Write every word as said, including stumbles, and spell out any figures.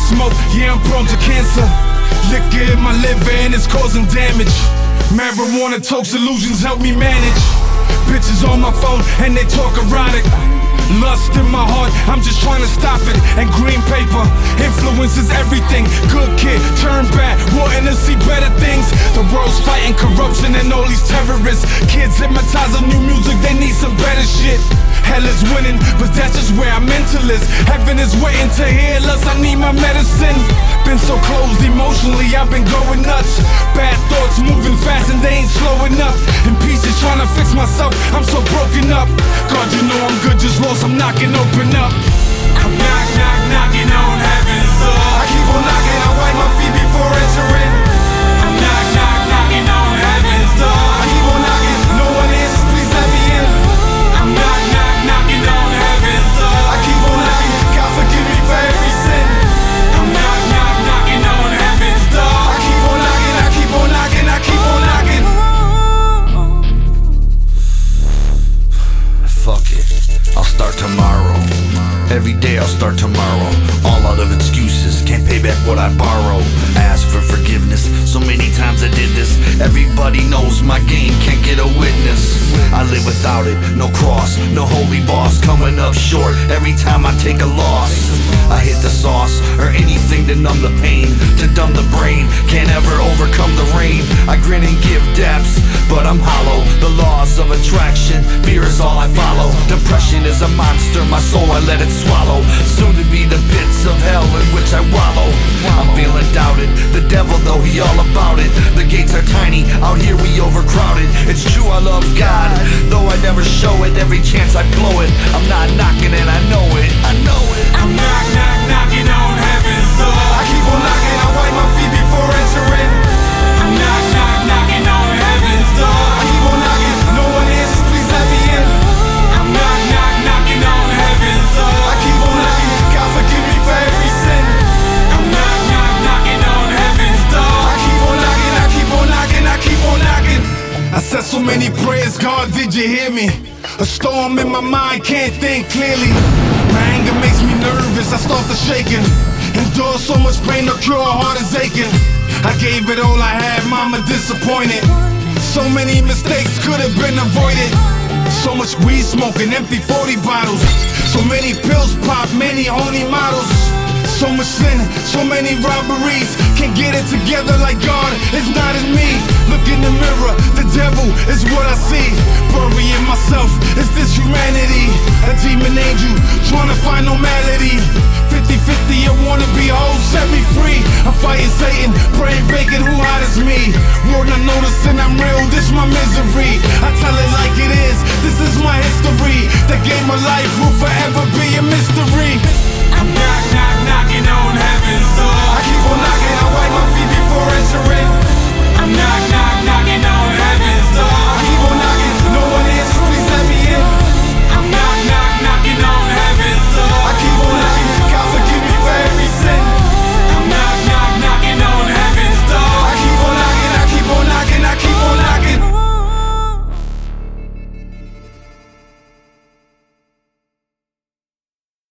smoke, yeah, I'm prone to cancer. Liquor in my liver and it's causing damage. Marijuana tokes illusions help me manage. Bitches on my phone and they talk erotic. Lust in my heart, I'm just trying to stop it. And green paper influences everything. Good kid, turn bad, wanting to see better things. The world's fighting corruption and all these terrorists. Kids hypnotized on new music, they need some better shit. Hell is winning, but that's just where I'm mentalist. Heaven is waiting to heal us, I need my medicine. Been so closed emotionally, I've been going nuts. Bad thoughts moving fast and they ain't slowing up. In pieces trying to fix myself, I'm so broken up. God, you know I'm good, just lost, I'm knocking, open up. I'm knock, knock, knocking on heaven's door. I keep on knocking, I wipe my feet before entering. I'm knock, knock, knocking on heaven's door. I keep on knocking, no one answers, please let me in. I'm knock, knock, knocking on heaven's door. I keep on knocking, God forgive me for every sin. I'm knock, knock, knocking on heaven's door. I keep on knocking, I keep on knocking, I keep on knocking. Fuck it, I'll start tomorrow. Every day I'll start tomorrow. All out of excuses, can't pay back what I borrow. Ask for forgiveness, so many times I did this. Everybody knows my game, can't get a witness. I live without it, no cross, no holy boss. Coming up short every time I take a loss. I hit the sauce, or anything to numb the pain, to dumb the brain, can't ever overcome the rain. I grin and give daps, but I'm hollow. The laws of attraction, fear is all I follow. Depression is a monster, my soul I let it swallow. Soon to be the pits of hell in which I wallow. I'm feeling doubted, the devil though he all about it. The gates are tiny, out here we overcrowded. It's true I love God, though I never show it. Every chance I blow it, I'm not knocking and I know it, I know it. I'm knock, knock, knocking on heaven's door. I keep on knocking, I wipe my feet before entering. I'm knock, knock, knocking on heaven's door. I keep on knocking, no one answers, please let me in. I'm knock, knock, knocking on heaven's door. I keep on knocking, God forgive me for every sin. I'm knock, knock, knocking on heaven's door. I keep on knocking, I keep on knocking, I keep on knocking. I said so many prayers, God, did you hear me? A storm in my mind, can't think clearly. My anger makes me nervous, I start to shaking. Endure so much pain, no cure, heart is aching. I gave it all I had, mama disappointed. So many mistakes could have been avoided. So much weed smoking, empty forty bottles. So many pills pop, many horny models. So much sin, so many robberies. Can't get it together like God, it's not in me. Look in the mirror, the devil is what I see. Burying myself, is this humanity? A demon angel, trying to find normality. Fifty fifty, I wanna be a hoe, set me free. I'm fighting Satan, praying bacon, who hot is me? World not noticing I'm real, this my misery. I tell it like it is, this is my history. The game of life will forever be a mystery. I'm knock, knock, knocking on heaven's door. I keep on knocking, I wipe my feet